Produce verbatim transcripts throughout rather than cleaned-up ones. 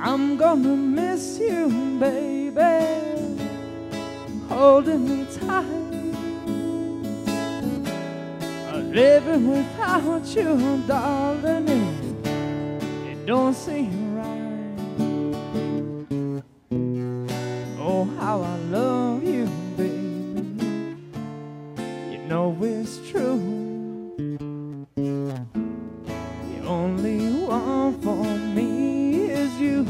I'm gonna miss you, baby, holding me tight. Living without you, darling, it don't seem right. Oh, how I love you, baby, you know it's true. The only one for me is you.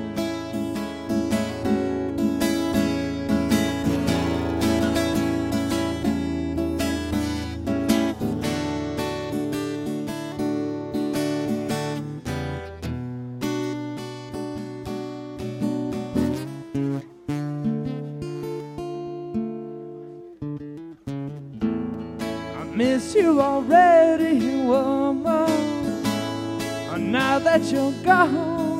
Miss you already, woman, now that you're gone.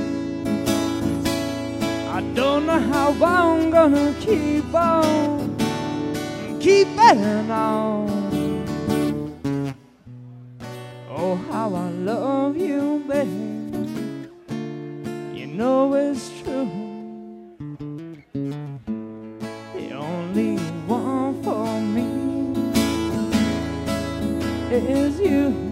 I don't know how I'm gonna keep on, keep it on. Oh, how I love you, baby, you know it's true. The only one for me is you.